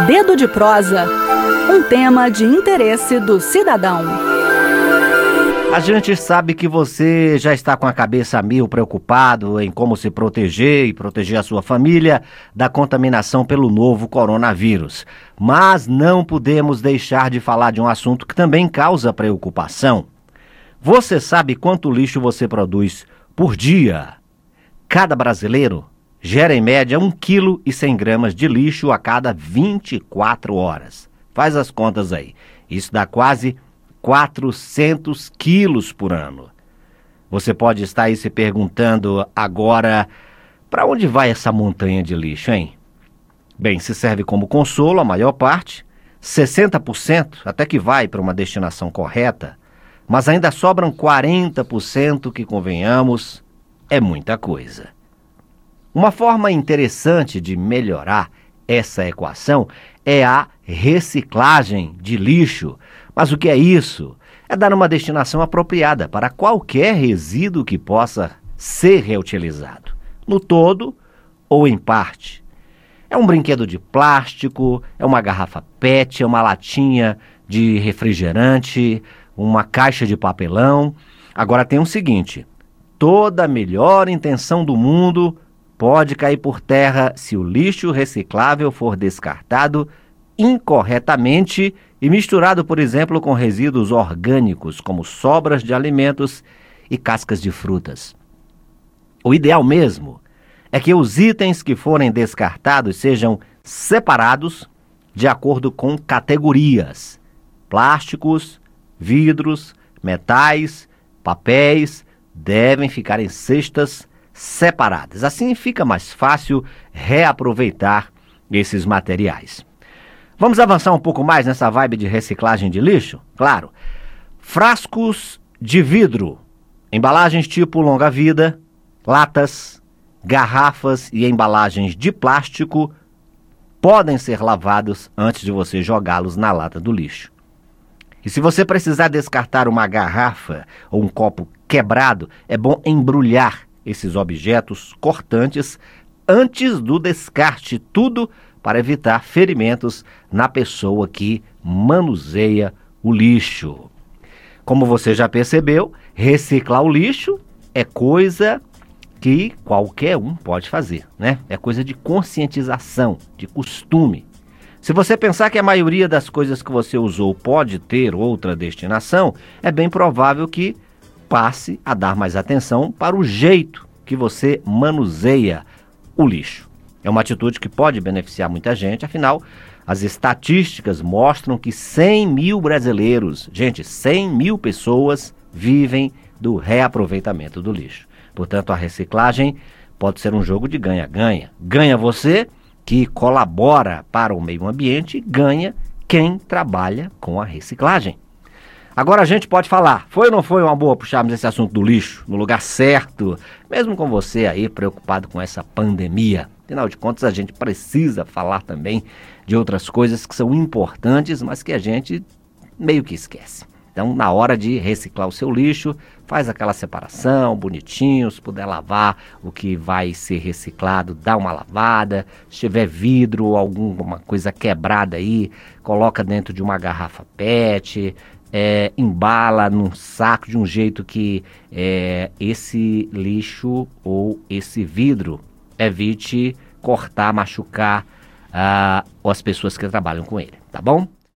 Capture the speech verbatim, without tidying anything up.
Dedo de prosa, um tema de interesse do cidadão. A gente sabe que você já está com a cabeça a mil, preocupado em como se proteger e proteger a sua família da contaminação pelo novo coronavírus. Mas não podemos deixar de falar de um assunto que também causa preocupação. Você sabe quanto lixo você produz por dia? Cada brasileiro gera em média um vírgula cem gramas de lixo a cada vinte e quatro horas. Faz as contas aí. Isso dá quase quatrocentos quilos por ano. Você pode estar aí se perguntando agora, para onde vai essa montanha de lixo, hein? Bem, se serve como consolo, a maior parte, sessenta por cento até que vai para uma destinação correta, mas ainda sobram quarenta por cento que, convenhamos, é muita coisa. Uma forma interessante de melhorar essa equação é a reciclagem de lixo. Mas o que é isso? É dar uma destinação apropriada para qualquer resíduo que possa ser reutilizado, no todo ou em parte. É um brinquedo de plástico, é uma garrafa PET, é uma latinha de refrigerante, uma caixa de papelão. Agora tem o seguinte: toda a melhor intenção do mundo pode cair por terra se o lixo reciclável for descartado incorretamente e misturado, por exemplo, com resíduos orgânicos, como sobras de alimentos e cascas de frutas. O ideal mesmo é que os itens que forem descartados sejam separados de acordo com categorias: plásticos, vidros, metais, papéis, devem ficar em cestas separadas. Assim fica mais fácil reaproveitar esses materiais. Vamos avançar um pouco mais nessa vibe de reciclagem de lixo? Claro. Frascos de vidro, embalagens tipo longa-vida, latas, garrafas e embalagens de plástico podem ser lavados antes de você jogá-los na lata do lixo. E se você precisar descartar uma garrafa ou um copo quebrado, é bom embrulhar esses objetos cortantes antes do descarte, tudo para evitar ferimentos na pessoa que manuseia o lixo. Como você já percebeu, reciclar o lixo é coisa que qualquer um pode fazer, né? É coisa de conscientização, de costume. Se você pensar que a maioria das coisas que você usou pode ter outra destinação, é bem provável que passe a dar mais atenção para o jeito que você manuseia o lixo. É uma atitude que pode beneficiar muita gente, afinal, as estatísticas mostram que cem mil brasileiros, gente, cem mil pessoas vivem do reaproveitamento do lixo. Portanto, a reciclagem pode ser um jogo de ganha-ganha. Ganha você, que colabora para o meio ambiente, e ganha quem trabalha com a reciclagem. Agora a gente pode falar, foi ou não foi uma boa puxarmos esse assunto do lixo no lugar certo, mesmo com você aí preocupado com essa pandemia? Afinal de contas, a gente precisa falar também de outras coisas que são importantes, mas que a gente meio que esquece. Então, na hora de reciclar o seu lixo, faz aquela separação bonitinho, se puder lavar o que vai ser reciclado, dá uma lavada. Se tiver vidro ou alguma coisa quebrada aí, coloca dentro de uma garrafa PET, é, embala num saco de um jeito que é, esse lixo ou esse vidro evite cortar, machucar uh, as pessoas que trabalham com ele, tá bom?